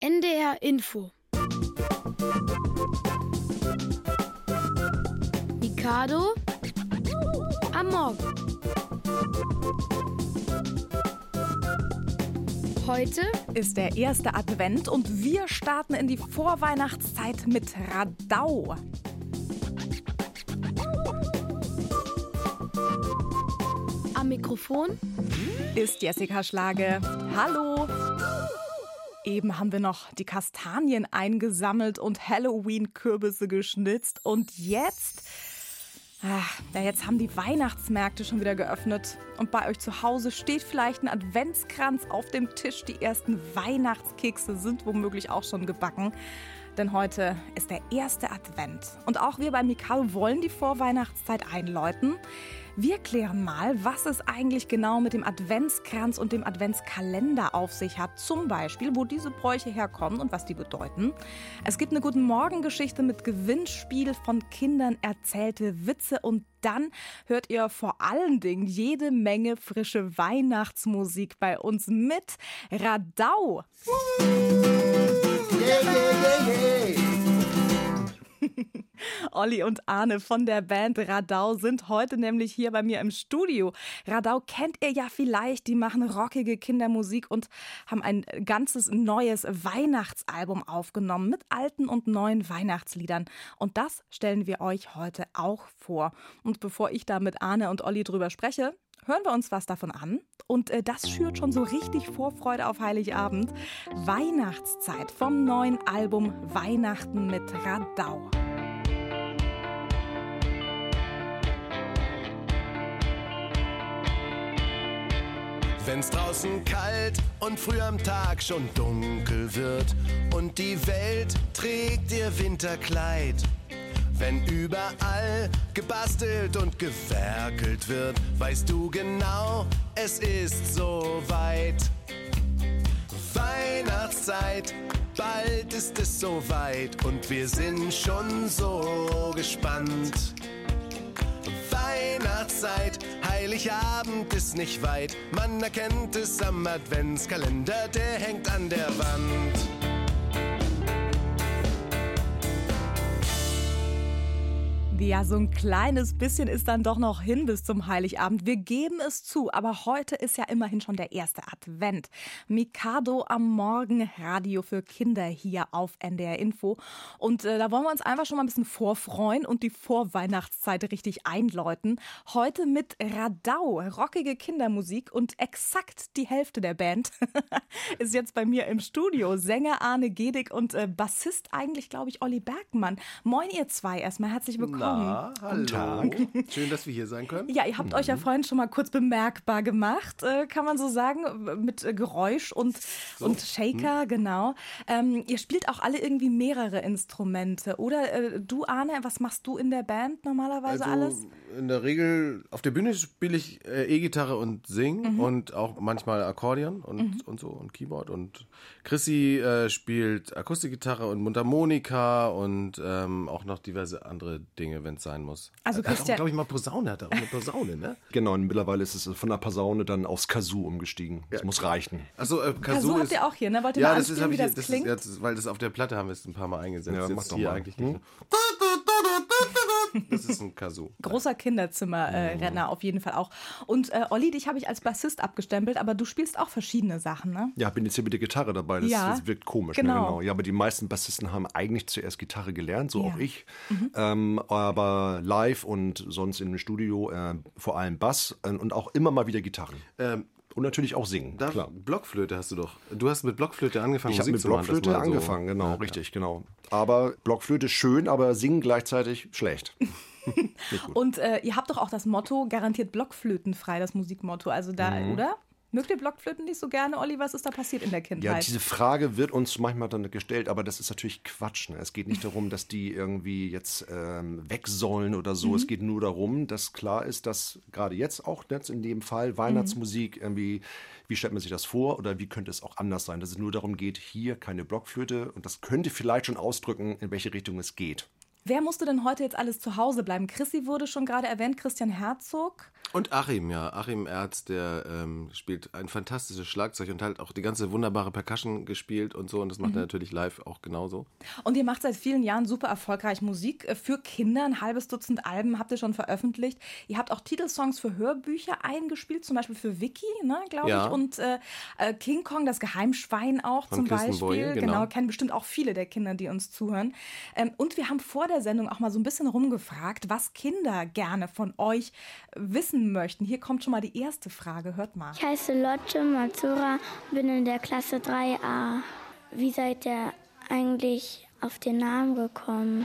NDR Info. Mikado am Morgen. Heute ist der erste Advent und wir starten in die Vorweihnachtszeit mit Radau. Am Mikrofon ist Jessica Schlage. Hallo! Eben haben wir noch die Kastanien eingesammelt und Halloween-Kürbisse geschnitzt. Und jetzt haben die Weihnachtsmärkte schon wieder geöffnet. Und bei euch zu Hause steht vielleicht ein Adventskranz auf dem Tisch. Die ersten Weihnachtskekse sind womöglich auch schon gebacken. Denn heute ist der erste Advent. Und auch wir bei Mikado wollen die Vorweihnachtszeit einläuten. Wir klären mal, was es eigentlich genau mit dem Adventskranz und dem Adventskalender auf sich hat. Zum Beispiel, wo diese Bräuche herkommen und was die bedeuten. Es gibt eine Guten-Morgen-Geschichte mit Gewinnspiel, von Kindern erzählte Witze. Und dann hört ihr vor allen Dingen jede Menge frische Weihnachtsmusik bei uns mit Radau. Yeah, yeah, yeah, yeah. Olli und Arne von der Band Radau sind heute nämlich hier bei mir im Studio. Radau kennt ihr ja vielleicht, die machen rockige Kindermusik und haben ein ganzes neues Weihnachtsalbum aufgenommen mit alten und neuen Weihnachtsliedern. Und das stellen wir euch heute auch vor. Und bevor ich da mit Arne und Olli drüber spreche, hören wir uns was davon an. Und das schürt schon so richtig Vorfreude auf Heiligabend. Weihnachtszeit vom neuen Album Weihnachten mit Radau. Wenn's draußen kalt und früh am Tag schon dunkel wird und die Welt trägt ihr Winterkleid. Wenn überall gebastelt und gewerkelt wird, weißt du genau, es ist soweit. Weihnachtszeit, bald ist es soweit und wir sind schon so gespannt. Weihnachtszeit, Heiligabend ist nicht weit, man erkennt es am Adventskalender, der hängt an der Wand. Ja, so ein kleines bisschen ist dann doch noch hin bis zum Heiligabend. Wir geben es zu, aber heute ist ja immerhin schon der erste Advent. Mikado am Morgen, Radio für Kinder hier auf NDR Info. Und da wollen wir uns einfach schon mal ein bisschen vorfreuen und die Vorweihnachtszeit richtig einläuten. Heute mit Radau, rockige Kindermusik, und exakt die Hälfte der Band ist jetzt bei mir im Studio. Sänger Arne Gedig und Bassist eigentlich, glaube ich, Olli Bergmann. Moin ihr zwei, erstmal herzlich willkommen. Hallo. Tag. Schön, dass wir hier sein können. Ja, ihr habt euch ja vorhin schon mal kurz bemerkbar gemacht, kann man so sagen, mit Geräusch und Shaker, genau. Ihr spielt auch alle irgendwie mehrere Instrumente, oder? Du, Arne, was machst du in der Band normalerweise alles? In der Regel, auf der Bühne spiele ich E-Gitarre und Sing und auch manchmal Akkordeon und so und Keyboard. Und Chrissy spielt Akustikgitarre und Mundharmonika und auch noch diverse andere Dinge, wenn es sein muss. Also Christian, glaube ich mal Posaune, hat er auch eine Posaune, ne? Genau, und mittlerweile ist es von der Posaune dann aufs Kazoo umgestiegen. Das muss reichen. Achso, Kazoo habt ihr auch hier, ne? Wollt ihr ja, mal das anspielen, wie das klingt? weil das auf der Platte haben wir es ein paar Mal eingesetzt. Ja, jetzt mach doch hier mal. eigentlich nicht. Das ist ein Kazoo. Großer Kinderzimmerrenner auf jeden Fall auch. Und Olli, dich habe ich als Bassist abgestempelt, aber du spielst auch verschiedene Sachen, ne? Ja, bin jetzt hier mit der Gitarre dabei. Das wirkt komisch. Genau. Ne? Genau. Ja, aber die meisten Bassisten haben eigentlich zuerst Gitarre gelernt, so Ja. auch ich. Aber live und sonst im Studio vor allem Bass und auch immer mal wieder Gitarren. Und natürlich auch singen, klar. Blockflöte hast du doch. Du hast mit Blockflöte angefangen, Ich habe Musik mit zu machen. Blockflöte angefangen, genau, Ja, richtig, genau. Aber Blockflöte schön, aber singen gleichzeitig schlecht. Und ihr habt doch auch das Motto, garantiert blockflötenfrei, das Musikmotto. Also da, oder? Mögt ihr Blockflöten nicht so gerne, Olli? Was ist da passiert in der Ja, Kindheit? diese Frage wird uns manchmal dann gestellt, aber das ist natürlich Quatsch. Ne? Es geht nicht darum, dass die irgendwie jetzt weg sollen oder so. Es geht nur darum, dass klar ist, dass gerade jetzt auch jetzt in dem Fall Weihnachtsmusik irgendwie, wie stellt man sich das vor oder wie könnte es auch anders sein, dass es nur darum geht, hier keine Blockflöte, und das könnte vielleicht schon ausdrücken, in welche Richtung es geht. Wer musste denn heute jetzt alles zu Hause bleiben? Chrissy wurde schon gerade erwähnt, Christian Herzog. Und Achim Erz, der spielt ein fantastisches Schlagzeug und halt auch die ganze wunderbare Percussion gespielt und so. Und das macht er natürlich live auch genauso. Und ihr macht seit vielen Jahren super erfolgreich Musik für Kinder. Ein halbes Dutzend Alben habt ihr schon veröffentlicht. Ihr habt auch Titelsongs für Hörbücher eingespielt, zum Beispiel für Vicky, ne, glaube ich. Und King Kong, das Geheimschwein auch Von zum Kirsten Beispiel. Boye, genau. Kennen bestimmt auch viele der Kinder, die uns zuhören. Und wir haben vor der Sendung auch mal so ein bisschen rumgefragt, was Kinder gerne von euch wissen möchten. Hier kommt schon mal die erste Frage. Hört mal. Ich heiße Lotte Matsura, bin in der Klasse 3a. Wie seid ihr eigentlich auf den Namen gekommen?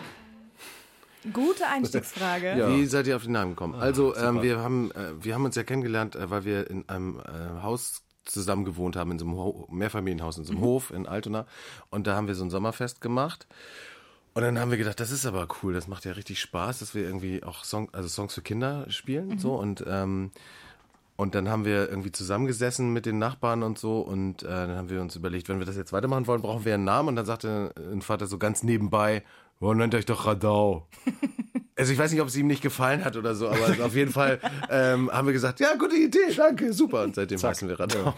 Gute Einstiegsfrage. Ja. Wie seid ihr auf den Namen gekommen? Also wir haben uns ja kennengelernt, weil wir in einem Haus zusammen gewohnt haben, in so einem Mehrfamilienhaus, in so einem Hof in Altona. Und da haben wir so ein Sommerfest gemacht. Und dann haben wir gedacht, das ist aber cool, das macht ja richtig Spaß, dass wir irgendwie auch Songs für Kinder spielen. So. Und dann haben wir irgendwie zusammengesessen mit den Nachbarn und so. Und dann haben wir uns überlegt, wenn wir das jetzt weitermachen wollen, brauchen wir einen Namen. Und dann sagte ein Vater so ganz nebenbei, nennt euch doch Radau. Also ich weiß nicht, ob es ihm nicht gefallen hat oder so, aber auf jeden Fall haben wir gesagt, ja, gute Idee, danke, super. Und seitdem heißen wir Radau.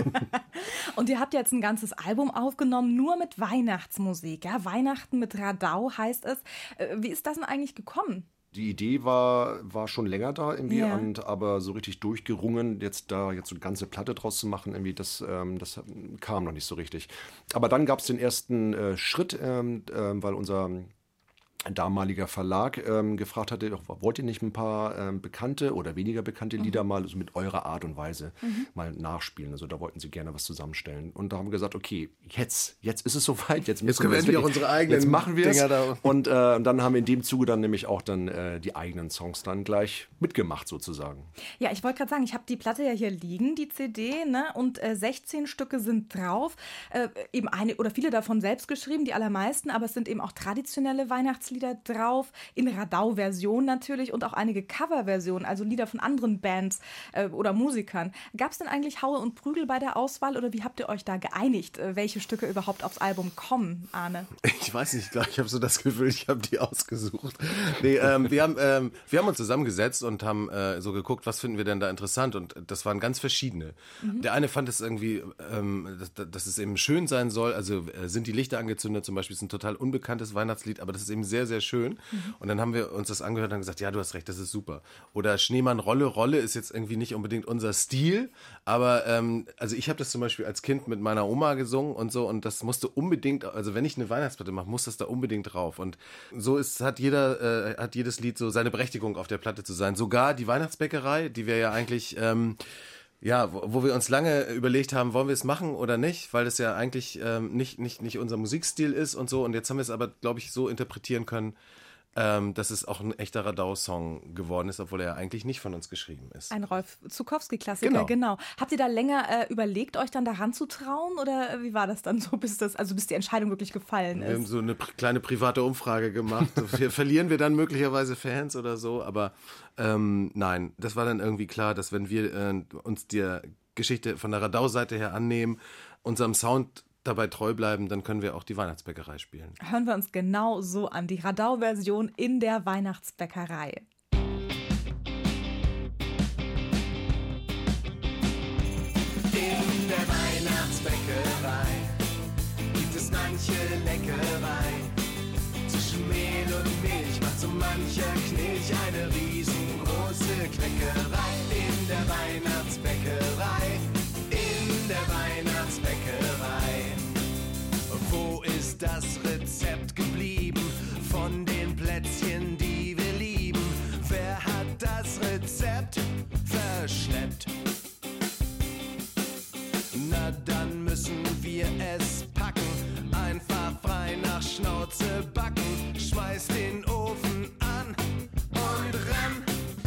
Und ihr habt jetzt ein ganzes Album aufgenommen, nur mit Weihnachtsmusik. Ja? Weihnachten mit Radau heißt es. Wie ist das denn eigentlich gekommen? Die Idee war schon länger da irgendwie, Ja. aber so richtig durchgerungen, jetzt so eine ganze Platte draus zu machen, irgendwie, das kam noch nicht so richtig. Aber dann gab es den ersten Schritt, weil unser damaliger Verlag gefragt hatte, wollt ihr nicht ein paar bekannte oder weniger bekannte Lieder mal so mit eurer Art und Weise mal nachspielen? Also da wollten sie gerne was zusammenstellen. Und da haben wir gesagt, okay, jetzt ist es soweit. Jetzt können wir endlich auch unsere eigenen Jetzt machen wir es. Dinger da. Und dann haben wir in dem Zuge dann nämlich auch dann die eigenen Songs dann gleich mitgemacht sozusagen. Ja, ich wollte gerade sagen, ich habe die Platte ja hier liegen, die CD, ne? Und 16 Stücke sind drauf. Eben eine oder viele davon selbst geschrieben, die allermeisten, aber es sind eben auch traditionelle Weihnachtslieder drauf, in Radau-Version natürlich und auch einige Cover-Versionen, also Lieder von anderen Bands oder Musikern. Gab es denn eigentlich Haue und Prügel bei der Auswahl oder wie habt ihr euch da geeinigt, welche Stücke überhaupt aufs Album kommen, Arne? Ich weiß nicht, ich habe so das Gefühl, ich habe die ausgesucht. Nee, wir haben uns zusammengesetzt und haben so geguckt, was finden wir denn da interessant, und das waren ganz verschiedene. Der eine fand es irgendwie, dass es eben schön sein soll, also sind die Lichter angezündet zum Beispiel, ist ein total unbekanntes Weihnachtslied, aber das ist eben sehr, sehr schön. Und dann haben wir uns das angehört und gesagt, ja, du hast recht, das ist super. Oder Schneemann Rolle ist jetzt irgendwie nicht unbedingt unser Stil, aber also ich habe das zum Beispiel als Kind mit meiner Oma gesungen und so, und das musste unbedingt, also wenn ich eine Weihnachtsplatte mache, muss das da unbedingt drauf. Und so hat jedes Lied so seine Berechtigung auf der Platte zu sein. Sogar die Weihnachtsbäckerei, die wir ja eigentlich wo wir uns lange überlegt haben, wollen wir es machen oder nicht, weil es ja eigentlich nicht unser Musikstil ist und so. Und jetzt haben wir es aber, glaube ich, so interpretieren können, dass es auch ein echter Radau-Song geworden ist, obwohl er eigentlich nicht von uns geschrieben ist. Ein Rolf Zuckowski-Klassiker, genau. Habt ihr da länger überlegt, euch dann daran zu trauen, oder wie war das dann so, bis die Entscheidung wirklich gefallen ist? Wir haben so eine kleine private Umfrage gemacht. Verlieren wir dann möglicherweise Fans oder so, aber nein, das war dann irgendwie klar, dass wenn wir uns der Geschichte von der Radau-Seite her annehmen, unserem Sound dabei treu bleiben, dann können wir auch die Weihnachtsbäckerei spielen. Hören wir uns genau so an, die Radau-Version in der Weihnachtsbäckerei. In der Weihnachtsbäckerei gibt es manche Leckerei. Zwischen Mehl und Milch macht so mancher Knilch eine riesengroße Kleckerei. In der Weihnachtsbäckerei, in der Weihnachtsbäckerei. Wo ist das Rezept geblieben von den Plätzchen, die wir lieben? Wer hat das Rezept verschleppt? Na, dann müssen wir es packen. Einfach frei nach Schnauze backen. Schmeiß den Ofen an und ran.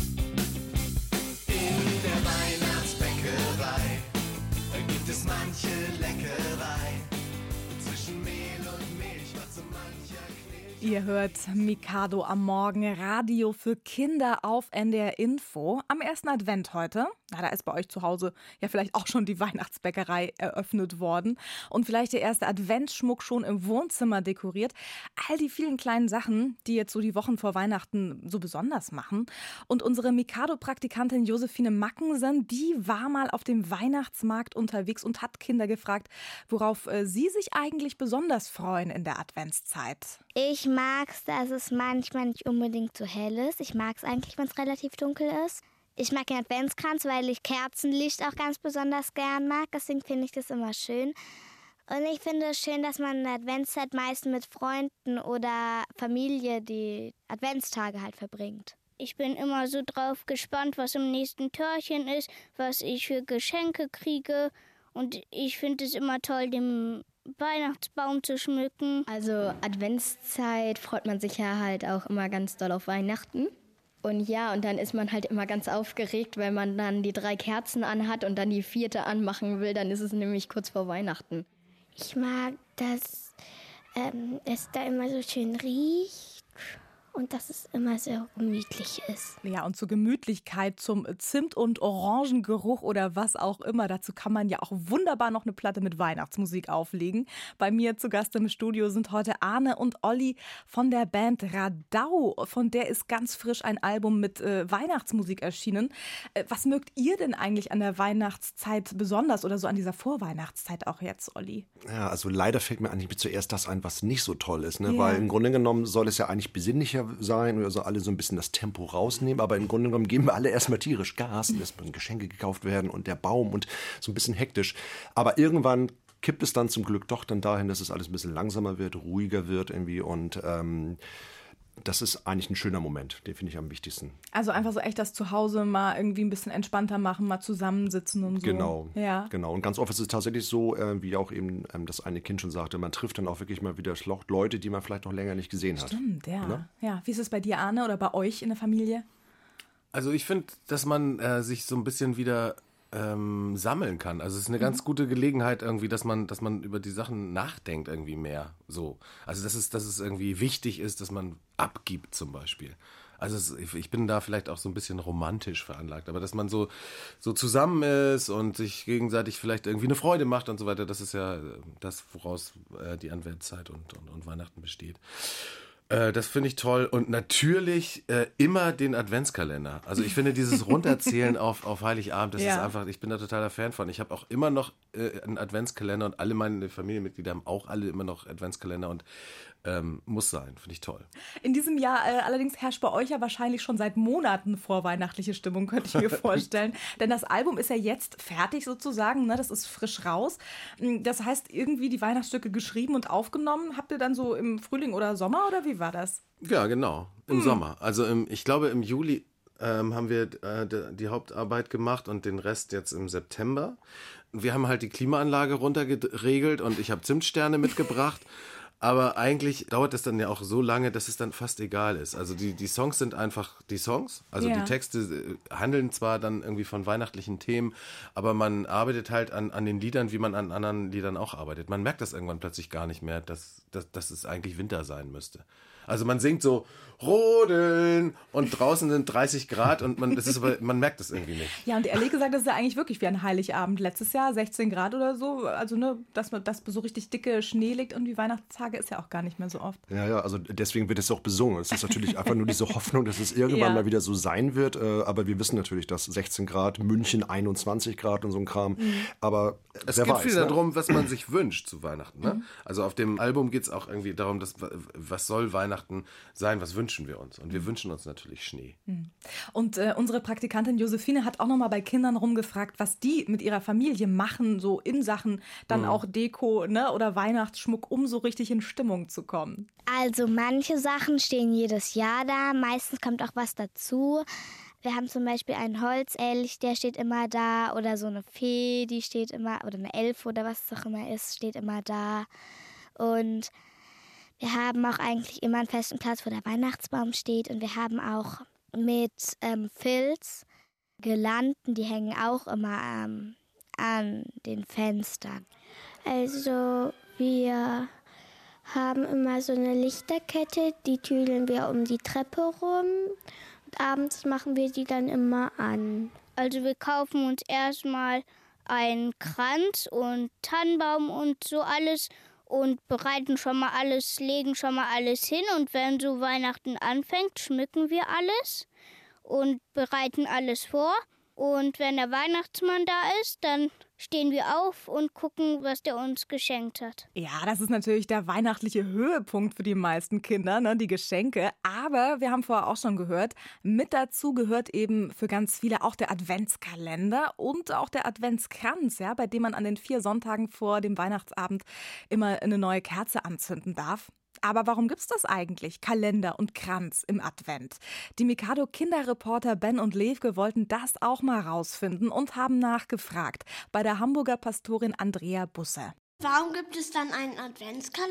In der Weihnachtsbäckerei gibt es manche Leckerei. Zwischen Mehl und Milch macht so mancher Knilch Ihr hört Mikado am Morgen, Radio für Kinder auf NDR Info. Am ersten Advent heute. Na, da ist bei euch zu Hause ja vielleicht auch schon die Weihnachtsbäckerei eröffnet worden. Und vielleicht der erste Adventsschmuck schon im Wohnzimmer dekoriert. All die vielen kleinen Sachen, die jetzt so die Wochen vor Weihnachten so besonders machen. Und unsere Mikado-Praktikantin Josephine Mackensen, die war mal auf dem Weihnachtsmarkt unterwegs und hat Kinder gefragt, worauf sie sich eigentlich besonders freuen in der Adventszeit. Ich mag es, dass es manchmal nicht unbedingt so hell ist. Ich mag es eigentlich, wenn es relativ dunkel ist. Ich mag den Adventskranz, weil ich Kerzenlicht auch ganz besonders gern mag. Deswegen finde ich das immer schön. Und ich finde es schön, dass man in der Adventszeit meist mit Freunden oder Familie die Adventstage halt verbringt. Ich bin immer so drauf gespannt, was im nächsten Türchen ist, was ich für Geschenke kriege. Und ich finde es immer toll, den Weihnachtsbaum zu schmücken. Also Adventszeit freut man sich ja halt auch immer ganz doll auf Weihnachten. Und ja, und dann ist man halt immer ganz aufgeregt, wenn man dann die 3 Kerzen anhat und dann die 4. anmachen will, dann ist es nämlich kurz vor Weihnachten. Ich mag, dass es da immer so schön riecht und dass es immer so gemütlich ist. Ja, und zur Gemütlichkeit, zum Zimt- und Orangengeruch oder was auch immer. Dazu kann man ja auch wunderbar noch eine Platte mit Weihnachtsmusik auflegen. Bei mir zu Gast im Studio sind heute Arne und Olli von der Band Radau. Von der ist ganz frisch ein Album mit Weihnachtsmusik erschienen. Was mögt ihr denn eigentlich an der Weihnachtszeit besonders oder so an dieser Vorweihnachtszeit auch jetzt, Olli? Ja, also leider fällt mir eigentlich zuerst das ein, was nicht so toll ist, ne? Ja. Weil im Grunde genommen soll es ja eigentlich besinnlicher sein oder so alle so ein bisschen das Tempo rausnehmen, aber im Grunde genommen geben wir alle erstmal tierisch Gas und es müssen Geschenke gekauft werden und der Baum und so ein bisschen hektisch. Aber irgendwann kippt es dann zum Glück doch dann dahin, dass es alles ein bisschen langsamer wird, ruhiger wird irgendwie und das ist eigentlich ein schöner Moment, den finde ich am wichtigsten. Also einfach so echt das Zuhause mal irgendwie ein bisschen entspannter machen, mal zusammensitzen und so. Genau, ja. Genau. Und ganz oft ist es tatsächlich so, wie auch eben das eine Kind schon sagte, man trifft dann auch wirklich mal wieder Leute, die man vielleicht noch länger nicht gesehen hat. Stimmt, ja. Ne? Ja. Wie ist es bei dir, Arne, oder bei euch in der Familie? Also ich finde, dass man sich so ein bisschen wieder sammeln kann. Also es ist eine ganz gute Gelegenheit irgendwie, dass man über die Sachen nachdenkt irgendwie mehr. So. Also dass es irgendwie wichtig ist, dass man abgibt zum Beispiel. Also ich bin da vielleicht auch so ein bisschen romantisch veranlagt, aber dass man so zusammen ist und sich gegenseitig vielleicht irgendwie eine Freude macht und so weiter, das ist ja das, woraus die Adventszeit und Weihnachten besteht. Das finde ich toll und natürlich immer den Adventskalender. Also ich finde dieses Runterzählen auf Heiligabend, das ist einfach, ich bin da totaler Fan von. Ich habe auch immer noch einen Adventskalender und alle meine Familienmitglieder haben auch alle immer noch Adventskalender und muss sein, finde ich toll. In diesem Jahr allerdings herrscht bei euch ja wahrscheinlich schon seit Monaten vorweihnachtliche Stimmung, könnte ich mir vorstellen. Denn das Album ist ja jetzt fertig sozusagen, ne? Das ist frisch raus. Das heißt, irgendwie die Weihnachtsstücke geschrieben und aufgenommen. Habt ihr dann so im Frühling oder Sommer oder wie war das? Ja, genau, im Sommer. Also ich glaube im Juli haben wir die Hauptarbeit gemacht und den Rest jetzt im September. Wir haben halt die Klimaanlage runtergeregelt und ich habe Zimtsterne mitgebracht. Aber eigentlich dauert es dann ja auch so lange, dass es dann fast egal ist. Also die Songs sind einfach die Songs. Also die Texte handeln zwar dann irgendwie von weihnachtlichen Themen, aber man arbeitet halt an den Liedern, wie man an anderen Liedern auch arbeitet. Man merkt das irgendwann plötzlich gar nicht mehr, dass es eigentlich Winter sein müsste. Also man singt so Rodeln und draußen sind 30 Grad und man merkt das irgendwie nicht. Ja, und ehrlich gesagt, das ist ja eigentlich wirklich wie ein Heiligabend. Letztes Jahr 16 Grad oder so. Also, ne, dass so richtig dicke Schnee liegt und die Weihnachtstage ist ja auch gar nicht mehr so oft. Ja, also deswegen wird es auch besungen. Es ist natürlich einfach nur diese Hoffnung, dass es irgendwann mal wieder so sein wird. Aber wir wissen natürlich, dass 16 Grad, München 21 Grad und so ein Kram. Aber es geht viel darum, was man sich wünscht zu Weihnachten. Ne? Also auf dem Album geht es auch irgendwie darum, was soll Weihnachten sein, was wünschen wir uns? Und wir wünschen uns natürlich Schnee. Und unsere Praktikantin Josephine hat auch noch mal bei Kindern rumgefragt, was die mit ihrer Familie machen, so in Sachen dann auch Deko, ne, oder Weihnachtsschmuck, um so richtig in Stimmung zu kommen. Also manche Sachen stehen jedes Jahr da, meistens kommt auch was dazu. Wir haben zum Beispiel einen Holzelch, der steht immer da, oder so eine Fee, die steht immer, oder eine Elfe oder was es auch immer ist, steht immer da. Und wir haben auch eigentlich immer einen festen Platz, wo der Weihnachtsbaum steht. Und wir haben auch mit Filz Girlanden, die hängen auch immer an den Fenstern. Also wir haben immer so eine Lichterkette, die tüdeln wir um die Treppe rum. Und abends machen wir die dann immer an. Also wir kaufen uns erstmal einen Kranz und Tannenbaum und so alles und bereiten schon mal alles, legen schon mal alles hin. Und wenn so Weihnachten anfängt, schmücken wir alles und bereiten alles vor. Und wenn der Weihnachtsmann da ist, dann stehen wir auf und gucken, was der uns geschenkt hat. Ja, das ist natürlich der weihnachtliche Höhepunkt für die meisten Kinder, ne, die Geschenke. Aber wir haben vorher auch schon gehört, mit dazu gehört eben für ganz viele auch der Adventskalender und auch der Adventskranz, ja, bei dem man an den 4 Sonntagen vor dem Weihnachtsabend immer eine neue Kerze anzünden darf. Aber warum gibt's das eigentlich, Kalender und Kranz im Advent? Die Mikado-Kinderreporter Ben und Levke wollten das auch mal rausfinden und haben nachgefragt bei der Hamburger Pastorin Andrea Busse. Warum gibt es dann einen Adventskalender?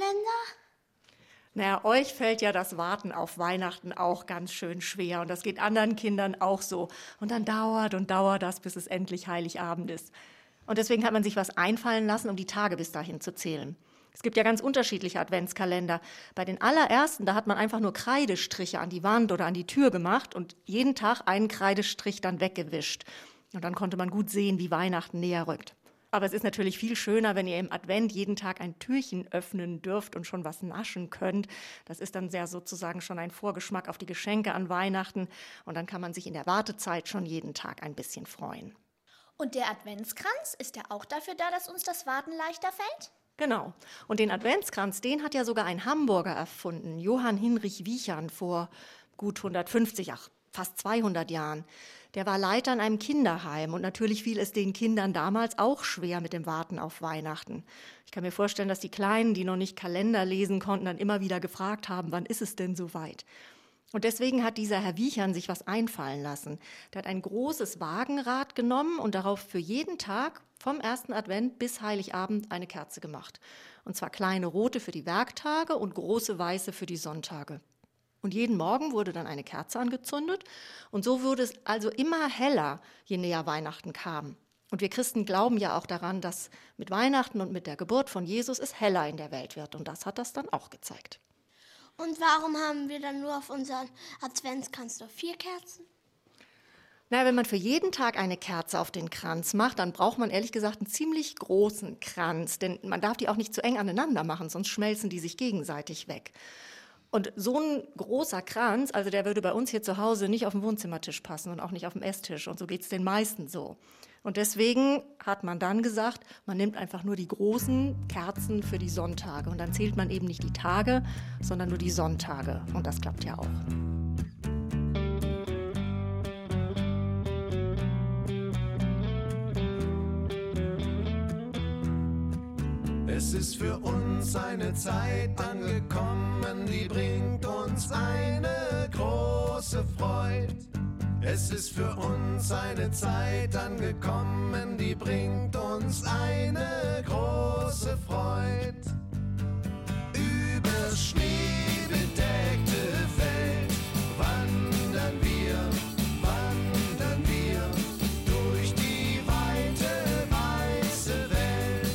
Naja, euch fällt ja das Warten auf Weihnachten auch ganz schön schwer und das geht anderen Kindern auch so. Und dann dauert das, bis es endlich Heiligabend ist. Und deswegen hat man sich was einfallen lassen, um die Tage bis dahin zu zählen. Es gibt ja ganz unterschiedliche Adventskalender. Bei den allerersten, da hat man einfach nur Kreidestriche an die Wand oder an die Tür gemacht und jeden Tag einen Kreidestrich dann weggewischt. Und dann konnte man gut sehen, wie Weihnachten näher rückt. Aber es ist natürlich viel schöner, wenn ihr im Advent jeden Tag ein Türchen öffnen dürft und schon was naschen könnt. Das ist dann sehr sozusagen schon ein Vorgeschmack auf die Geschenke an Weihnachten. Und dann kann man sich in der Wartezeit schon jeden Tag ein bisschen freuen. Und der Adventskranz, ist der auch dafür da, dass uns das Warten leichter fällt? Genau. Und den Adventskranz, den hat ja sogar ein Hamburger erfunden, Johann Hinrich Wiechern, vor gut 150, fast 200 Jahren. Der war Leiter in einem Kinderheim und natürlich fiel es den Kindern damals auch schwer mit dem Warten auf Weihnachten. Ich kann mir vorstellen, dass die Kleinen, die noch nicht Kalender lesen konnten, dann immer wieder gefragt haben, wann ist es denn soweit? Und deswegen hat dieser Herr Wiechern sich was einfallen lassen. Der hat ein großes Wagenrad genommen und darauf für jeden Tag vom 1. Advent bis Heiligabend eine Kerze gemacht. Und zwar kleine rote für die Werktage und große weiße für die Sonntage. Und jeden Morgen wurde dann eine Kerze angezündet und so wurde es also immer heller, je näher Weihnachten kam. Und wir Christen glauben ja auch daran, dass mit Weihnachten und mit der Geburt von Jesus es heller in der Welt wird. Und das hat das dann auch gezeigt. Und warum haben wir dann nur auf unseren Adventskranz noch 4 Kerzen? Na, wenn man für jeden Tag eine Kerze auf den Kranz macht, dann braucht man ehrlich gesagt einen ziemlich großen Kranz. Denn man darf die auch nicht zu eng aneinander machen, sonst schmelzen die sich gegenseitig weg. Und so ein großer Kranz, also der würde bei uns hier zu Hause nicht auf den Wohnzimmertisch passen und auch nicht auf den Esstisch. Und so geht es den meisten so. Und deswegen hat man dann gesagt, man nimmt einfach nur die großen Kerzen für die Sonntage. Und dann zählt man eben nicht die Tage, sondern nur die Sonntage. Und das klappt ja auch. Es ist für uns eine Zeit angekommen, die bringt uns eine große Freude. Es ist für uns eine Zeit angekommen, die bringt uns eine große Freude. Über schneebedeckte Welt wandern wir durch die weite, weiße Welt.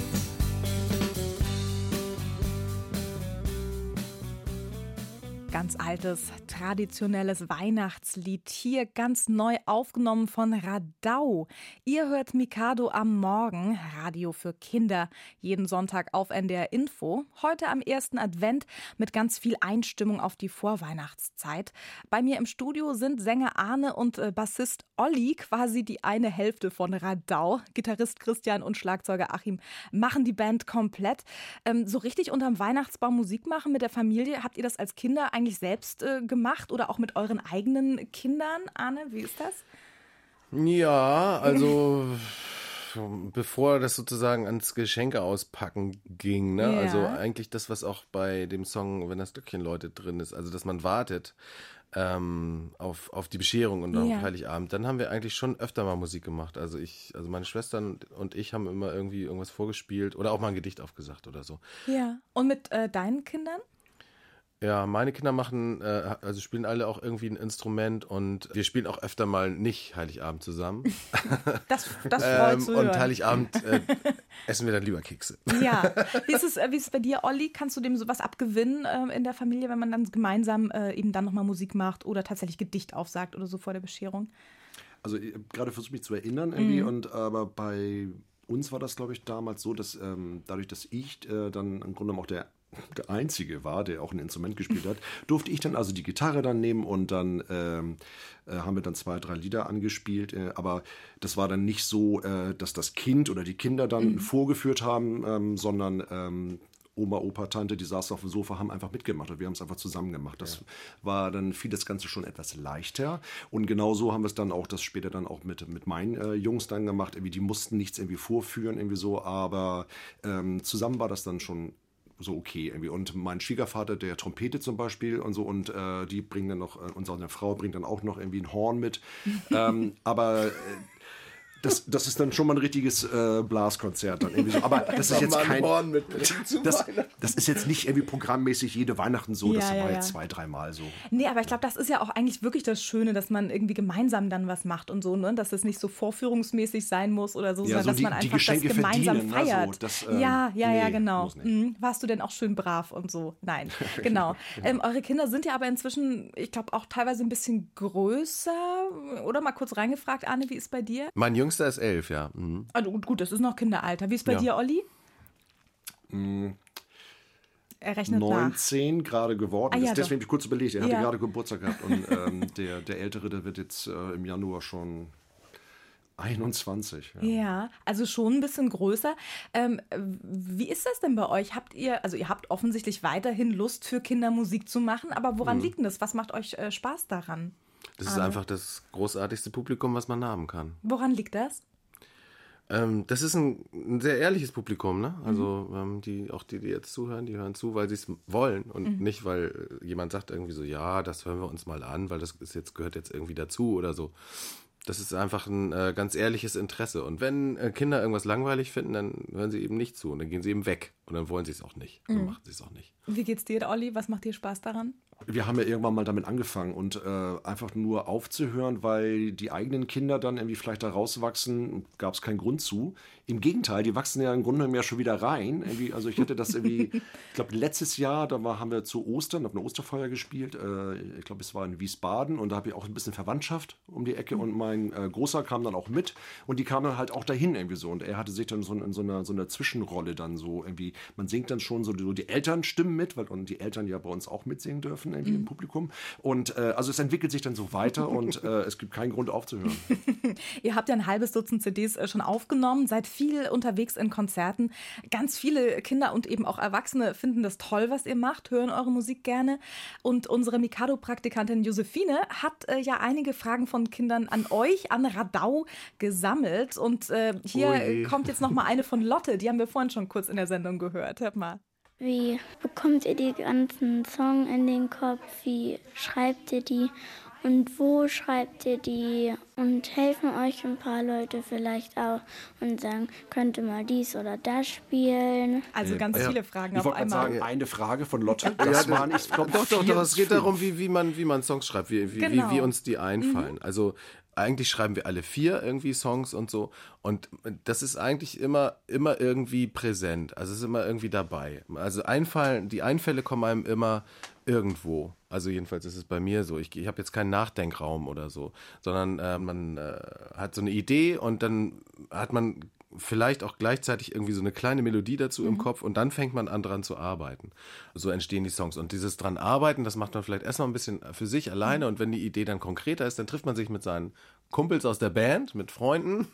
Ganz altes, traditionelles Weihnachtslied, hier ganz neu aufgenommen von Radau. Ihr hört Mikado am Morgen, Radio für Kinder, jeden Sonntag auf NDR Info. Heute am 1. Advent mit ganz viel Einstimmung auf die Vorweihnachtszeit. Bei mir im Studio sind Sänger Arne und Bassist Olli, quasi die eine Hälfte von Radau. Gitarrist Christian und Schlagzeuger Achim machen die Band komplett. So richtig unterm Weihnachtsbaum Musik machen mit der Familie, habt ihr das als Kinder eigentlich selbst gemacht oder auch mit euren eigenen Kindern? Arne, wie ist das? Ja, also bevor das sozusagen ans Geschenke auspacken ging, ne? Ja. Also eigentlich das, was auch bei dem Song Wenn das Glöckchen läutet drin ist, also dass man wartet auf die Bescherung und auf Heiligabend, dann haben wir eigentlich schon öfter mal Musik gemacht. Also meine Schwestern und ich haben immer irgendwie irgendwas vorgespielt oder auch mal ein Gedicht aufgesagt oder so. Ja. Und mit deinen Kindern? Ja, meine Kinder machen, also spielen alle auch irgendwie ein Instrument und wir spielen auch öfter mal nicht Heiligabend zusammen. Das freut zu hören. Und Heiligabend essen wir dann lieber Kekse. Ja, wie ist es bei dir, Olli? Kannst du dem sowas abgewinnen in der Familie, wenn man dann gemeinsam eben dann nochmal Musik macht oder tatsächlich Gedicht aufsagt oder so vor der Bescherung? Also ich habe gerade versucht, mich zu erinnern irgendwie, aber bei uns war das, glaube ich, damals so, dass dadurch, dass ich dann im Grunde genommen auch der Einzige war, der auch ein Instrument gespielt hat, durfte ich dann also die Gitarre dann nehmen und dann haben wir dann 2, 3 Lieder angespielt, aber das war dann nicht so, dass das Kind oder die Kinder dann vorgeführt haben, sondern Oma, Opa, Tante, die saßen auf dem Sofa, haben einfach mitgemacht und wir haben es einfach zusammen gemacht. Das war dann fiel das Ganze schon etwas leichter und genauso haben wir es dann auch, das später dann auch mit meinen Jungs dann gemacht, irgendwie, die mussten nichts irgendwie vorführen, irgendwie so, aber zusammen war das dann schon so okay irgendwie. Und mein Schwiegervater, der Trompete zum Beispiel und so, und die bringen dann noch, unsere Frau bringt dann auch noch irgendwie ein Horn mit. Aber das ist dann schon mal ein richtiges Blaskonzert dann irgendwie so. Aber das ist jetzt kein Horn das ist jetzt nicht irgendwie programmmäßig jede Weihnachten so, das war jetzt 2, 3 Mal so. Nee, aber ich glaube, das ist ja auch eigentlich wirklich das Schöne, dass man irgendwie gemeinsam dann was macht und so, ne? Dass es nicht so vorführungsmäßig sein muss oder so, sondern so dass man einfach das gemeinsam feiert. Ne? So, das, genau. Warst du denn auch schön brav und so? Nein, genau. Eure Kinder sind ja aber inzwischen, ich glaube, auch teilweise ein bisschen größer. Oder mal kurz reingefragt, Arne, wie ist bei dir? Mein Jüngster ist 11, ja. Mhm. Also gut, das ist noch Kinderalter. Wie ist bei dir, Olli? Er rechnet 19 gerade geworden. Deswegen habe ich kurz überlegt. Er hatte gerade Geburtstag gehabt. Und der Ältere, der wird jetzt im Januar schon 21. Ja, also schon ein bisschen größer. Wie ist das denn bei euch? Ihr habt offensichtlich weiterhin Lust für Kinder Musik zu machen, aber woran liegt denn das? Was macht euch Spaß daran? Das ist einfach das großartigste Publikum, was man haben kann. Woran liegt das? Das ist ein sehr ehrliches Publikum, ne? Also die jetzt zuhören, die hören zu, weil sie es wollen und nicht, weil jemand sagt irgendwie so, ja, das hören wir uns mal an, weil das gehört jetzt irgendwie dazu oder so. Das ist einfach ein ganz ehrliches Interesse. Und wenn Kinder irgendwas langweilig finden, dann hören sie eben nicht zu und dann gehen sie eben weg und dann wollen sie es auch nicht. Dann machen sie es auch nicht. Wie geht's dir, Olli? Was macht dir Spaß daran? Wir haben ja irgendwann mal damit angefangen und einfach nur aufzuhören, weil die eigenen Kinder dann irgendwie vielleicht da rauswachsen, gab es keinen Grund zu. Im Gegenteil, die wachsen ja im Grunde ja schon wieder rein. Irgendwie, also ich hatte das irgendwie, ich glaube letztes Jahr, haben wir zu Ostern auf einer Osterfeuer gespielt. Ich glaube, es war in Wiesbaden und da habe ich auch ein bisschen Verwandtschaft um die Ecke und mein Großer kam dann auch mit und die kamen dann halt auch dahin irgendwie so und er hatte sich dann so in so einer Zwischenrolle dann so irgendwie, man singt dann schon so die Eltern stimmen mit, weil und die Eltern ja bei uns auch mitsingen dürfen irgendwie im Publikum und also es entwickelt sich dann so weiter und es gibt keinen Grund aufzuhören. Ihr habt ja ein halbes Dutzend CDs schon aufgenommen, seid viel unterwegs in Konzerten. Ganz viele Kinder und eben auch Erwachsene finden das toll, was ihr macht, hören eure Musik gerne. Und unsere Mikado-Praktikantin Josephine hat ja einige Fragen von Kindern an euch, an Radau, gesammelt. Und hier kommt jetzt noch mal eine von Lotte, die haben wir vorhin schon kurz in der Sendung gehört. Hört mal. Wie bekommt ihr die ganzen Songs in den Kopf? Wie schreibt ihr die? Und wo schreibt ihr die? Und helfen euch ein paar Leute vielleicht auch und sagen, könnte mal dies oder das spielen? Also ganz viele Fragen auf einmal. Ich wollte sagen, eine Frage von Lotte. Das waren, ich glaube, doch, es geht darum, wie man Songs schreibt, wie uns die einfallen. Also eigentlich schreiben wir alle 4 irgendwie Songs und so. Und das ist eigentlich immer irgendwie präsent. Also es ist immer irgendwie dabei. Also die Einfälle kommen einem immer irgendwo. Also jedenfalls ist es bei mir so. Ich habe jetzt keinen Nachdenkraum oder so, sondern man hat so eine Idee und dann hat man vielleicht auch gleichzeitig irgendwie so eine kleine Melodie dazu im Kopf und dann fängt man an, dran zu arbeiten. So entstehen die Songs. Und dieses dran arbeiten, das macht man vielleicht erstmal ein bisschen für sich alleine und wenn die Idee dann konkreter ist, dann trifft man sich mit seinen Kumpels aus der Band, mit Freunden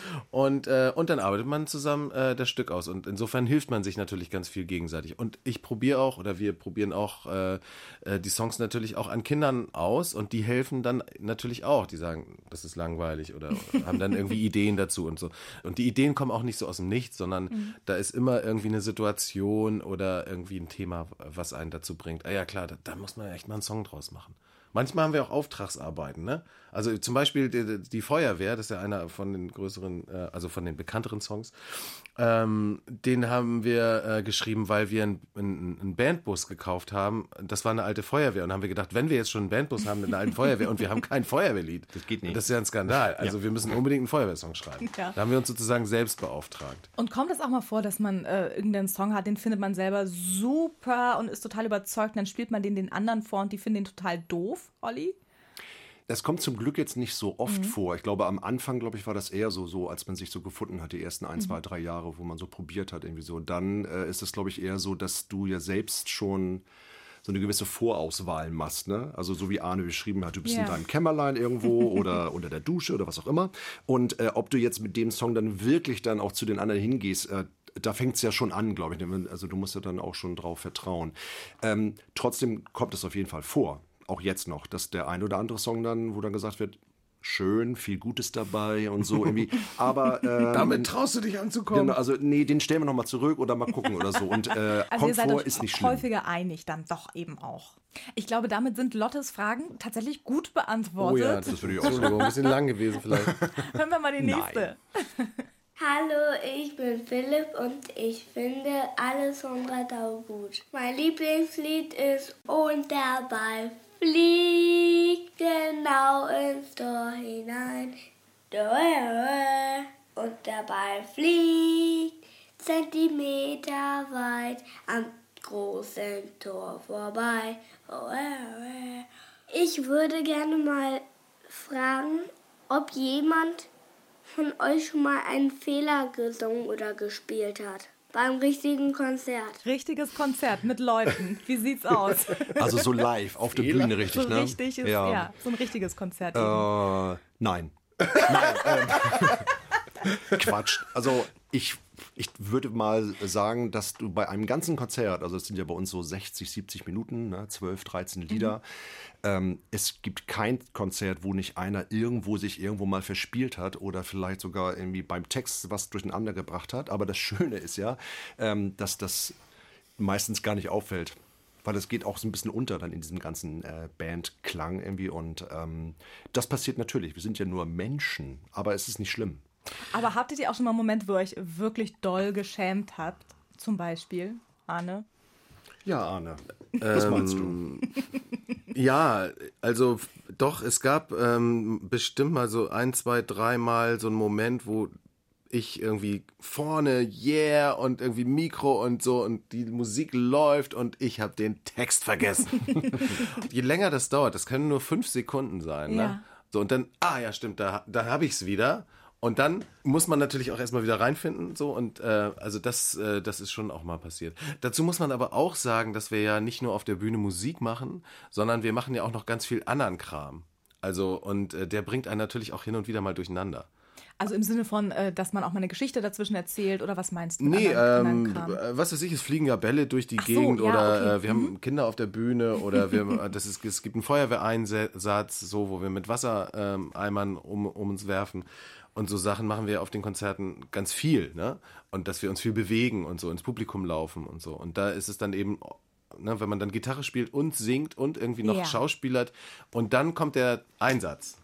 und dann arbeitet man zusammen das Stück aus und insofern hilft man sich natürlich ganz viel gegenseitig und wir probieren auch die Songs natürlich auch an Kindern aus und die helfen dann natürlich auch, die sagen, das ist langweilig oder haben dann irgendwie Ideen dazu und so und die Ideen kommen auch nicht so aus dem Nichts, sondern da ist immer irgendwie eine Situation oder irgendwie ein Thema, was einen dazu bringt, ja klar, da muss man echt mal einen Song draus machen. Manchmal haben wir auch Auftragsarbeiten, ne? Also zum Beispiel die Feuerwehr, das ist ja einer von den größeren, also von den bekannteren Songs, den haben wir geschrieben, weil wir einen Bandbus gekauft haben. Das war eine alte Feuerwehr und haben wir gedacht, wenn wir jetzt schon einen Bandbus haben mit einer alten Feuerwehr und wir haben kein Feuerwehrlied, das geht nicht. Das ist ja ein Skandal. Also wir müssen unbedingt einen Feuerwehrsong schreiben. Ja. Da haben wir uns sozusagen selbst beauftragt. Und kommt es auch mal vor, dass man irgendeinen Song hat, den findet man selber super und ist total überzeugt, und dann spielt man den anderen vor und die finden den total doof, Olli? Das kommt zum Glück jetzt nicht so oft vor. Ich glaube, am Anfang, war das eher so, als man sich so gefunden hat, die ersten 1, 2, 3 Jahre, wo man so probiert hat, irgendwie so. Und dann ist es, glaube ich, eher so, dass du ja selbst schon so eine gewisse Vorauswahl machst, ne? Also so wie Arne beschrieben hat, du bist in deinem Kämmerlein irgendwo oder unter der Dusche oder was auch immer. Und ob du jetzt mit dem Song dann wirklich dann auch zu den anderen hingehst, da fängt es ja schon an, glaube ich. Also du musst ja dann auch schon drauf vertrauen. Trotzdem kommt es auf jeden Fall vor, auch jetzt noch, dass der ein oder andere Song dann, wo dann gesagt wird, schön, viel Gutes dabei und so irgendwie. Aber damit traust du dich anzukommen. Also nee, den stellen wir nochmal zurück oder mal gucken oder so. Und also kommt ihr seid vor, euch ist nicht schlimm. häufiger einig dann doch eben auch. Ich glaube, damit sind Lottes Fragen tatsächlich gut beantwortet. Oh ja, das würde ich auch sagen. Ein bisschen lang gewesen vielleicht. Hören wir mal die nächste. Hallo, ich bin Philipp und ich finde alles von Radau gut. Mein Lieblingslied ist Und der Ball fliegt genau ins Tor hinein. Und der Ball fliegt Zentimeter weit am großen Tor vorbei. Ich würde gerne mal fragen, ob jemand von euch schon mal einen Fehler gesungen oder gespielt hat. Beim richtigen Konzert. Richtiges Konzert mit Leuten. Wie sieht's aus? Also so live, auf der Bühne richtig, so ne? Richtig ist, ja, so ein richtiges Konzert. Nein. Quatsch. Also ich würde mal sagen, dass du bei einem ganzen Konzert, also es sind ja bei uns so 60, 70 Minuten, ne, 12, 13 Lieder, es gibt kein Konzert, wo nicht einer sich irgendwo mal verspielt hat oder vielleicht sogar irgendwie beim Text was durcheinander gebracht hat. Aber das Schöne ist ja, dass das meistens gar nicht auffällt. Weil es geht auch so ein bisschen unter dann in diesem ganzen Bandklang irgendwie. Und das passiert natürlich. Wir sind ja nur Menschen, aber es ist nicht schlimm. Aber hattet ihr auch schon mal einen Moment, wo ihr euch wirklich doll geschämt habt? Zum Beispiel, Arne? Ja, Arne. Was meinst du? Ja, also doch, es gab bestimmt mal so 1, 2, 3 Mal so einen Moment, wo ich irgendwie vorne, yeah, und irgendwie Mikro und so und die Musik läuft und ich habe den Text vergessen. Je länger das dauert, das können nur 5 Sekunden sein, ne? Ja. So, und dann, ja stimmt, da habe ich es wieder. Und dann muss man natürlich auch erstmal wieder reinfinden, so, und also das ist schon auch mal passiert. Dazu muss man aber auch sagen, dass wir ja nicht nur auf der Bühne Musik machen, sondern wir machen ja auch noch ganz viel anderen Kram. Also, und der bringt einen natürlich auch hin und wieder mal durcheinander. Also im Sinne von, dass man auch mal eine Geschichte dazwischen erzählt, oder was meinst du? Nee, was weiß ich, es fliegen ja Bälle durch die Gegend, ja, oder okay. Wir haben Kinder auf der Bühne, oder es gibt einen Feuerwehreinsatz, so, wo wir mit Wassereimern um uns werfen. Und so Sachen machen wir auf den Konzerten ganz viel, ne? Und dass wir uns viel bewegen und so ins Publikum laufen und so. Und da ist es dann eben, ne, wenn man dann Gitarre spielt und singt und irgendwie noch schauspielert und dann kommt der Einsatz.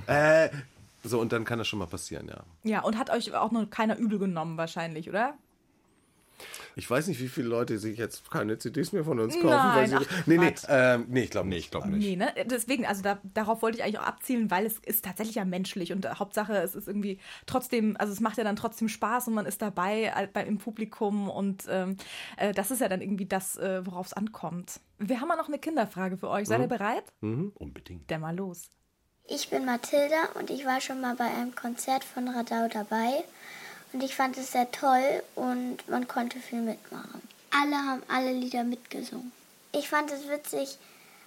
So, und dann kann das schon mal passieren, ja. Ja, und hat euch auch noch keiner übel genommen wahrscheinlich, oder? Ich weiß nicht, wie viele Leute sich jetzt keine CDs mehr von uns kaufen. Nein, weil nee, ich glaube nicht. Nee, ne? Deswegen, also darauf wollte ich eigentlich auch abzielen, weil es ist tatsächlich ja menschlich und Hauptsache, es ist irgendwie trotzdem, also es macht ja dann trotzdem Spaß und man ist dabei im Publikum und das ist ja dann irgendwie das, worauf es ankommt. Wir haben ja noch eine Kinderfrage für euch. Seid ihr bereit? Unbedingt. Dann mal los. Ich bin Mathilda und ich war schon mal bei einem Konzert von Radau dabei. Und ich fand es sehr toll und man konnte viel mitmachen. Alle haben alle Lieder mitgesungen. Ich fand es witzig,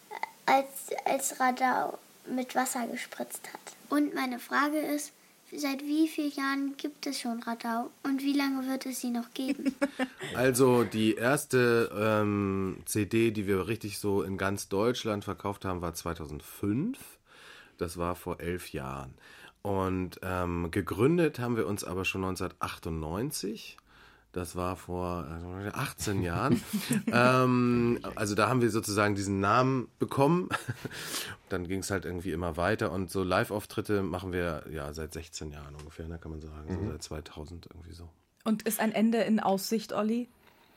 als Radau mit Wasser gespritzt hat. Und meine Frage ist, seit wie vielen Jahren gibt es schon Radau und wie lange wird es sie noch geben? Also die erste CD, die wir richtig so in ganz Deutschland verkauft haben, war 2005. Das war vor 11 Jahren. Und gegründet haben wir uns aber schon 1998. Das war vor 18 Jahren. Also da haben wir sozusagen diesen Namen bekommen. Dann ging es halt irgendwie immer weiter. Und so Live-Auftritte machen wir ja seit 16 Jahren ungefähr, ne, kann man sagen. So seit 2000 irgendwie so. Und ist ein Ende in Aussicht, Olli?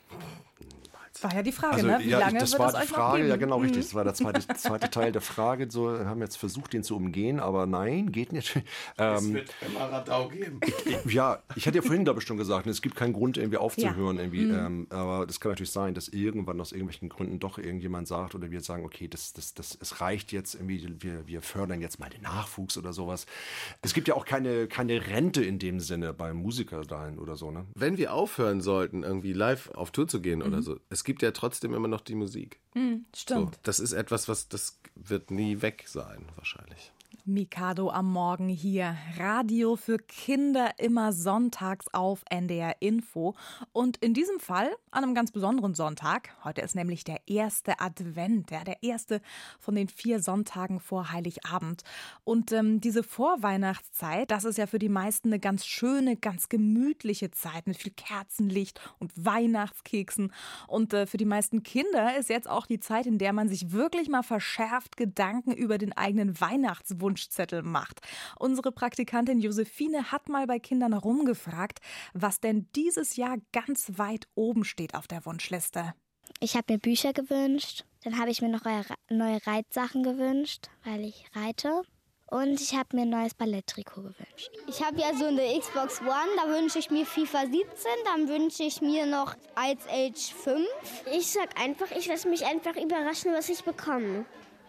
Das war ja die Frage, Also, ne? Wie ja, lange das wird war es die euch noch Frage, geben? ja genau, richtig. Das war der zweite Teil der Frage. So, haben jetzt versucht, den zu umgehen, aber nein, geht nicht. Es wird immer Radau geben. Ja, ich hatte ja vorhin, glaube ich, schon gesagt, es gibt keinen Grund, irgendwie aufzuhören. Irgendwie, aber das kann natürlich sein, dass irgendwann aus irgendwelchen Gründen doch irgendjemand sagt oder wir sagen, okay, es reicht jetzt, irgendwie, wir fördern jetzt mal den Nachwuchs oder sowas. Es gibt ja auch keine Rente in dem Sinne beim Musiker dahin oder so, ne? Wenn wir aufhören sollten, irgendwie live auf Tour zu gehen oder so, es gibt ja trotzdem immer noch die Musik. Stimmt. So, das ist etwas, das wird nie weg sein, wahrscheinlich. Mikado am Morgen hier. Radio für Kinder immer sonntags auf NDR Info. Und in diesem Fall an einem ganz besonderen Sonntag. Heute ist nämlich der erste Advent, der erste von den 4 Sonntagen vor Heiligabend. Und diese Vorweihnachtszeit, das ist ja für die meisten eine ganz schöne, ganz gemütliche Zeit mit viel Kerzenlicht und Weihnachtskeksen. Und für die meisten Kinder ist jetzt auch die Zeit, in der man sich wirklich mal verschärft Gedanken über den eigenen Weihnachtswunschzettel macht. Unsere Praktikantin Josephine hat mal bei Kindern rumgefragt, was denn dieses Jahr ganz weit oben steht auf der Wunschliste. Ich habe mir Bücher gewünscht. Dann habe ich mir noch neue Reitsachen gewünscht, weil ich reite. Und ich habe mir ein neues Balletttrikot gewünscht. Ich habe ja so eine Xbox One, da wünsche ich mir FIFA 17, dann wünsche ich mir noch Ice Age 5. Ich sag einfach, ich lasse mich einfach überraschen, was ich bekomme.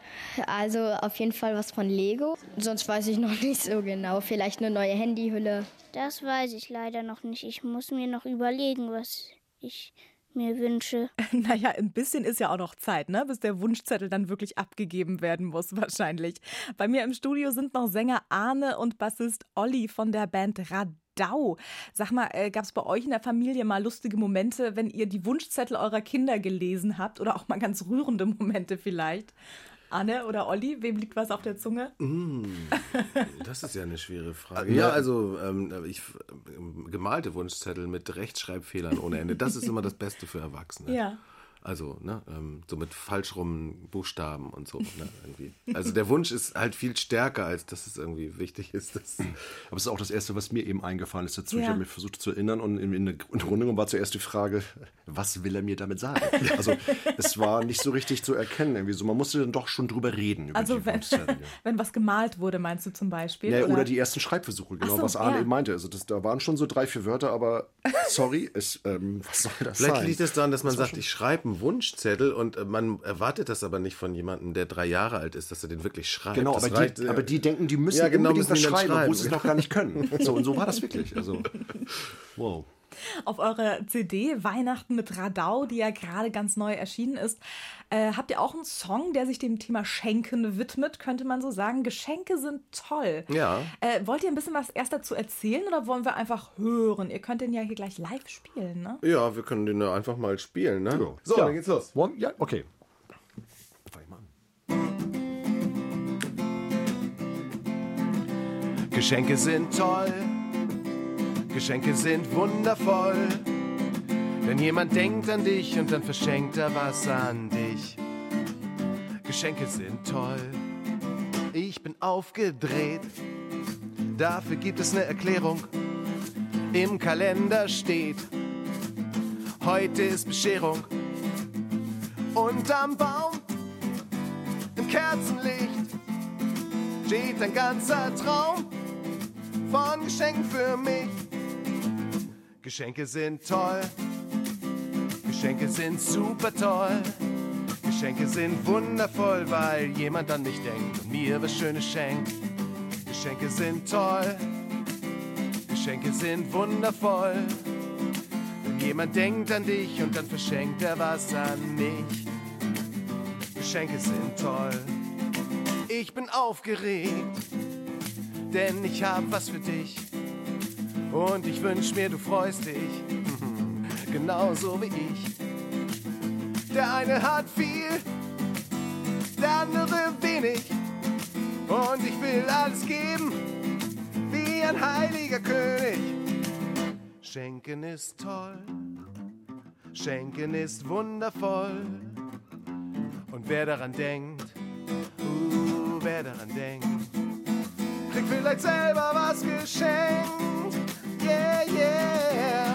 Also auf jeden Fall was von Lego. Sonst weiß ich noch nicht so genau. Vielleicht eine neue Handyhülle. Das weiß ich leider noch nicht. Ich muss mir noch überlegen, was ich mir wünsche. Naja, ein bisschen ist ja auch noch Zeit, ne? Bis der Wunschzettel dann wirklich abgegeben werden muss, wahrscheinlich. Bei mir im Studio sind noch Sänger Arne und Bassist Olli von der Band Radau. Sag mal, gab es bei euch in der Familie mal lustige Momente, wenn ihr die Wunschzettel eurer Kinder gelesen habt? Oder auch mal ganz rührende Momente vielleicht? Anne oder Olli, wem liegt was auf der Zunge? Das ist ja eine schwere Frage. Ja, also gemalte Wunschzettel mit Rechtschreibfehlern ohne Ende, das ist immer das Beste für Erwachsene. Ja. Also, ne, so mit falsch rum Buchstaben und so. Ne, irgendwie. Also der Wunsch ist halt viel stärker, als dass es irgendwie wichtig ist. Aber es ist auch das Erste, was mir eben eingefallen ist dazu. Ja. Ich habe mich versucht zu erinnern und in der Grunde war zuerst die Frage, was will er mir damit sagen? Also es war nicht so richtig zu erkennen. Irgendwie so. Man musste dann doch schon drüber reden. Über Also die Wunschzettel, ja. wenn was gemalt wurde, meinst du zum Beispiel? Ja, oder die ersten Schreibversuche, genau, so, was Arne ja. eben meinte. Also da waren schon so 3, 4 Wörter, aber sorry, was soll das Vielleicht sein? liegt es daran, dass man sagt, ich schreibe einen Wunschzettel und man erwartet das aber nicht von jemandem, der 3 Jahre alt ist, dass er den wirklich schreibt. Genau, das aber die denken, die müssen Ja, genau, unbedingt müssen das die dann schreiben, obwohl sie es schreiben. noch gar nicht können. So, und so war das wirklich. Also, wow. Auf eurer CD Weihnachten mit Radau, die ja gerade ganz neu erschienen ist, habt ihr auch einen Song, der sich dem Thema Schenken widmet, könnte man so sagen. Geschenke sind toll. Ja. Wollt ihr ein bisschen was erst dazu erzählen oder wollen wir einfach hören? Ihr könnt den ja hier gleich live spielen, ne? Ja, wir können den ja einfach mal spielen, ne? So, ja. dann geht's los. Ja, okay. Fang ich mal an. Geschenke sind toll, Geschenke sind wundervoll. Wenn jemand denkt an dich und dann verschenkt er was an dich. Geschenke sind toll, ich bin aufgedreht. Dafür gibt es eine Erklärung. Im Kalender steht, heute ist Bescherung. Unterm Baum, im Kerzenlicht, steht ein ganzer Traum von Geschenken für mich. Geschenke sind toll, Geschenke sind super toll. Geschenke sind wundervoll, weil jemand an mich denkt und mir was Schönes schenkt. Geschenke sind toll, Geschenke sind wundervoll. Wenn jemand denkt an dich und dann verschenkt er was an mich. Geschenke sind toll, ich bin aufgeregt, denn ich hab was für dich. Und ich wünsch mir, du freust dich, genauso wie ich. Der eine hat viel, der andere wenig. Und ich will alles geben, wie ein heiliger König. Schenken ist toll, Schenken ist wundervoll. Und wer daran denkt, kriegt vielleicht selber was geschenkt. Yeah, yeah.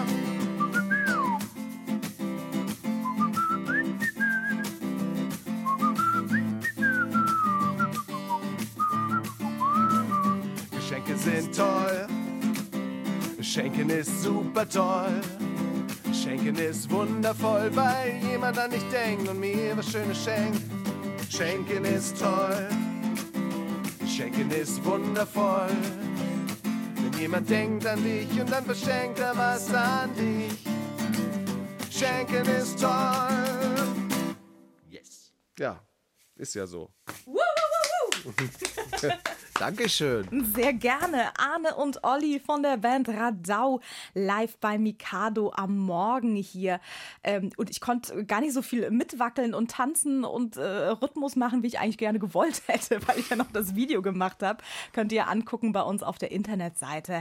Geschenke sind toll, Schenken ist super toll. Schenken ist wundervoll, weil jemand an dich denkt und mir was Schönes schenkt. Schenken ist toll, Schenken ist wundervoll. Wenn jemand denkt an dich und dann verschenkt er was an dich. Schenken ist toll. Yes. Ja, ist ja so. Dankeschön. Sehr gerne. Arne und Olli von der Band Radau live bei Mikado am Morgen hier. Und ich konnte gar nicht so viel mitwackeln und tanzen und Rhythmus machen, wie ich eigentlich gerne gewollt hätte, weil ich ja noch das Video gemacht habe. Könnt ihr angucken bei uns auf der Internetseite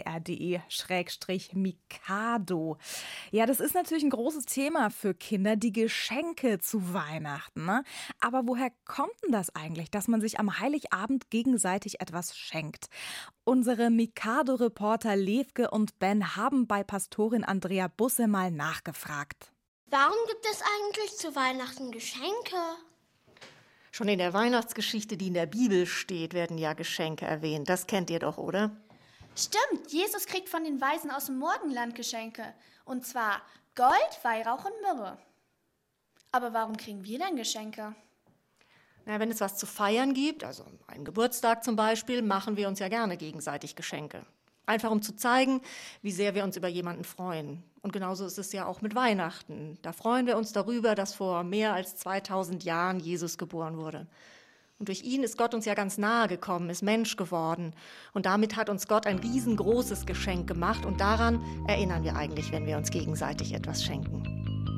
ndr.de/Mikado. Ja, das ist natürlich ein großes Thema für Kinder, die Geschenke zu Weihnachten. Ne? Aber woher kommt denn das eigentlich, dass man sich am Heiligabend gegenseitig etwas schenkt? Unsere Mikado-Reporter Levke und Ben haben bei Pastorin Andrea Busse mal nachgefragt. Warum gibt es eigentlich zu Weihnachten Geschenke? Schon in der Weihnachtsgeschichte, die in der Bibel steht, werden ja Geschenke erwähnt. Das kennt ihr doch, oder? Stimmt, Jesus kriegt von den Weisen aus dem Morgenland Geschenke. Und zwar Gold, Weihrauch und Myrrhe. Aber warum kriegen wir denn Geschenke? Na, wenn es was zu feiern gibt, also einen Geburtstag zum Beispiel, machen wir uns ja gerne gegenseitig Geschenke. Einfach um zu zeigen, wie sehr wir uns über jemanden freuen. Und genauso ist es ja auch mit Weihnachten. Da freuen wir uns darüber, dass vor mehr als 2000 Jahren Jesus geboren wurde. Und durch ihn ist Gott uns ja ganz nahe gekommen, ist Mensch geworden. Und damit hat uns Gott ein riesengroßes Geschenk gemacht. Und daran erinnern wir eigentlich, wenn wir uns gegenseitig etwas schenken.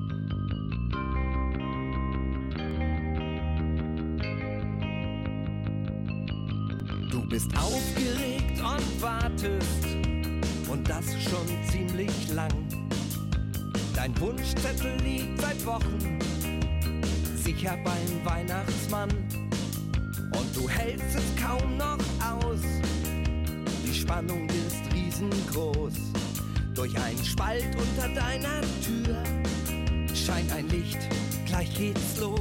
Du bist aufgeregt und wartest, und das schon ziemlich lang. Dein Wunschzettel liegt seit Wochen sicher beim Weihnachtsmann, und du hältst es kaum noch aus. Die Spannung ist riesengroß. Durch einen Spalt unter deiner Tür scheint ein Licht, gleich geht's los.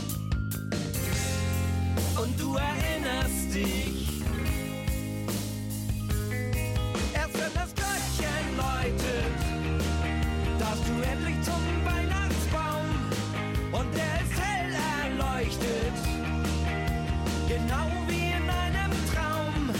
Und du erinnerst dich, erst wenn das Glöckchen läutet, darfst du endlich zum Weihnachtsbaum, und der ist hell erleuchtet, genau wie in einem Traum.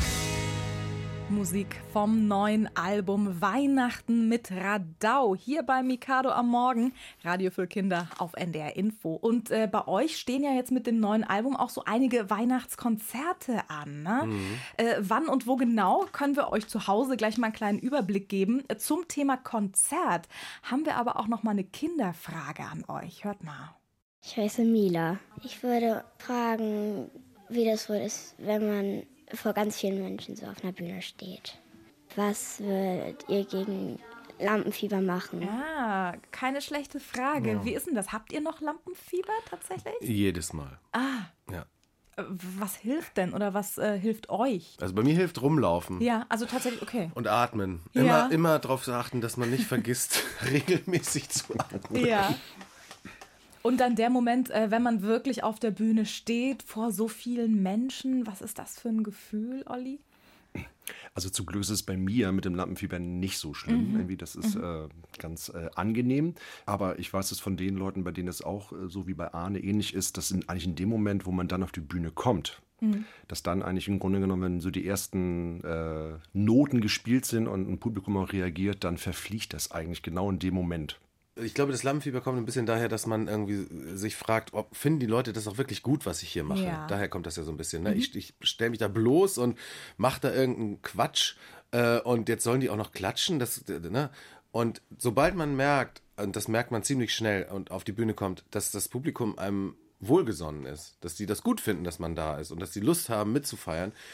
Musik vom neuen Album Weihnachten mit Radau hier bei Mikado am Morgen, Radio für Kinder auf NDR Info. Und bei euch stehen ja jetzt mit dem neuen Album auch so einige Weihnachtskonzerte an. Ne? Wann und wo genau, können wir euch zu Hause gleich mal einen kleinen Überblick geben. Zum Thema Konzert haben wir aber auch noch mal eine Kinderfrage an euch. Hört mal. Ich heiße Mila. Ich würde fragen, wie das wohl ist, wenn man vor ganz vielen Menschen so auf einer Bühne steht. Was würdet ihr gegen Lampenfieber machen? Ja, keine schlechte Frage. Ja. Wie ist denn das? Habt ihr noch Lampenfieber tatsächlich? Jedes Mal. Ja. Was hilft denn oder was hilft euch? Also bei mir hilft rumlaufen. Ja, also tatsächlich, okay. Und atmen. Ja. Immer darauf achten, dass man nicht vergisst, regelmäßig zu atmen. Ja. Und dann der Moment, wenn man wirklich auf der Bühne steht, vor so vielen Menschen, was ist das für ein Gefühl, Olli? Also zum Glück ist es bei mir mit dem Lampenfieber nicht so schlimm. Irgendwie, das ist ganz angenehm. Aber ich weiß es von den Leuten, bei denen es auch so wie bei Arne ähnlich ist, das sind eigentlich in dem Moment, wo man dann auf die Bühne kommt, dass dann eigentlich im Grunde genommen, wenn so die ersten Noten gespielt sind und ein Publikum auch reagiert, dann verfliegt das eigentlich genau in dem Moment. Ich glaube, das Lampenfieber kommt ein bisschen daher, dass man irgendwie sich fragt, ob finden die Leute das auch wirklich gut, was ich hier mache. Ja. Daher kommt das ja so ein bisschen. Ne? Ich stelle mich da bloß und mache da irgendeinen Quatsch und jetzt sollen die auch noch klatschen. Ne? Und sobald man merkt, und das merkt man ziemlich schnell und auf die Bühne kommt, dass das Publikum einem wohlgesonnen ist, dass die das gut finden, dass man da ist und dass die Lust haben mitzufeiern,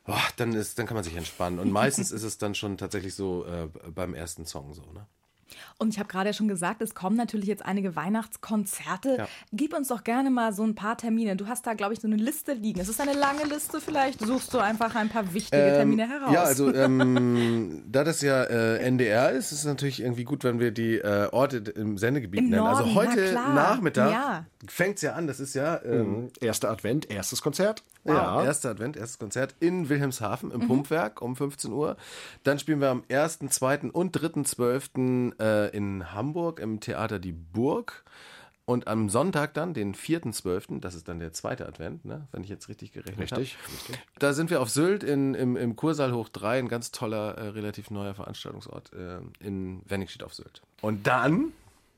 dann kann man sich entspannen. Und meistens ist es dann schon tatsächlich so beim ersten Song so, ne? Und ich habe gerade schon gesagt, es kommen natürlich jetzt einige Weihnachtskonzerte. Ja. Gib uns doch gerne mal so ein paar Termine. Du hast da, glaube ich, so eine Liste liegen. Ist es eine lange Liste vielleicht? Suchst du einfach ein paar wichtige Termine heraus? Ja, also da das ja NDR ist es natürlich irgendwie gut, wenn wir die Orte im Sendegebiet nennen. Norden, also heute Nachmittag fängt es ja an. Das ist ja erster Advent, erstes Konzert. Wow. Ja, erster Advent, erstes Konzert in Wilhelmshaven im Pumpwerk um 15 Uhr. Dann spielen wir am 1., 2. und 3.12. In Hamburg im Theater Die Burg. Und am Sonntag dann, den 4.12., das ist dann der zweite Advent, ne? Wenn ich jetzt richtig gerechnet habe. Richtig. Da sind wir auf Sylt im Kursaal hoch 3, ein ganz toller, relativ neuer Veranstaltungsort in Wenningstedt auf Sylt. Und dann...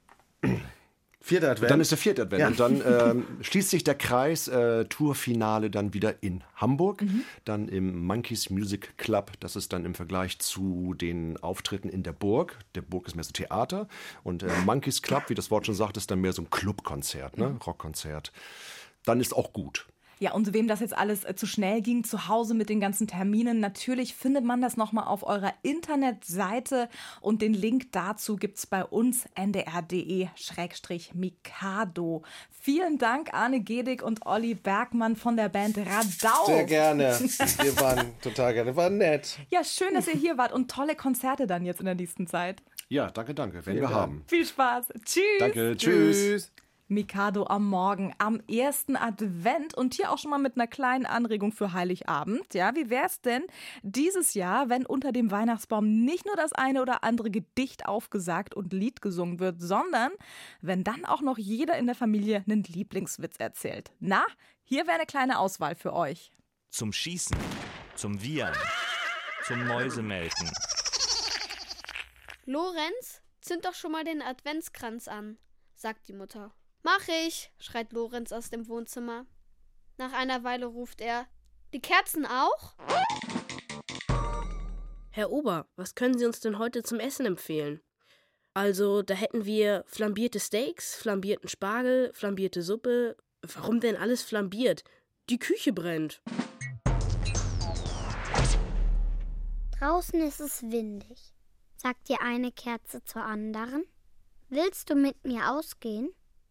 4. Advent. Dann ist der 4. Advent. Ja. Und dann schließt sich der Kreis, Tourfinale dann wieder in Hamburg, dann im Monkeys Music Club. Das ist dann im Vergleich zu den Auftritten in der Burg. Der Burg ist mehr so Theater und Monkeys Club, wie das Wort schon sagt, ist dann mehr so ein Clubkonzert, ne? Rockkonzert. Dann ist auch gut. Ja, und wem das jetzt alles zu schnell ging, zu Hause mit den ganzen Terminen, natürlich findet man das nochmal auf eurer Internetseite und den Link dazu gibt's bei uns ndr.de/Mikado. Vielen Dank, Arne Gedig und Olli Bergmann von der Band Radau. Sehr gerne. Wir waren total gerne. War nett. Ja, schön, dass ihr hier wart und tolle Konzerte dann jetzt in der nächsten Zeit. Ja, danke. Werden wir haben. Viel Spaß. Tschüss. Danke. Tschüss. Mikado am Morgen, am 1. Advent und hier auch schon mal mit einer kleinen Anregung für Heiligabend. Ja, wie wär's denn dieses Jahr, wenn unter dem Weihnachtsbaum nicht nur das eine oder andere Gedicht aufgesagt und Lied gesungen wird, sondern wenn dann auch noch jeder in der Familie einen Lieblingswitz erzählt? Na, hier wäre eine kleine Auswahl für euch. Zum Schießen, zum Wiehern, zum Mäusemelken. Lorenz, zünd doch schon mal den Adventskranz an, sagt die Mutter. Mach ich, schreit Lorenz aus dem Wohnzimmer. Nach einer Weile ruft er, die Kerzen auch? Herr Ober, was können Sie uns denn heute zum Essen empfehlen? Also, da hätten wir flambierte Steaks, flambierten Spargel, flambierte Suppe. Warum denn alles flambiert? Die Küche brennt. Draußen ist es windig, sagt die eine Kerze zur anderen. Willst du mit mir ausgehen?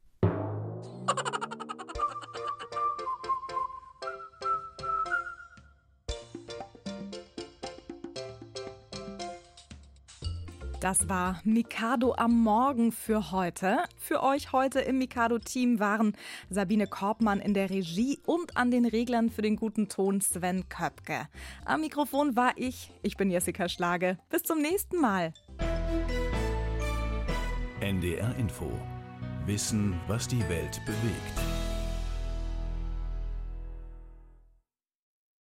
Das war Mikado am Morgen für heute. Für euch heute im Mikado-Team waren Sabine Korbmann in der Regie und an den Reglern für den guten Ton Sven Köpke. Am Mikrofon war ich bin Jessica Schlage. Bis zum nächsten Mal. NDR Info. Wissen, was die Welt bewegt.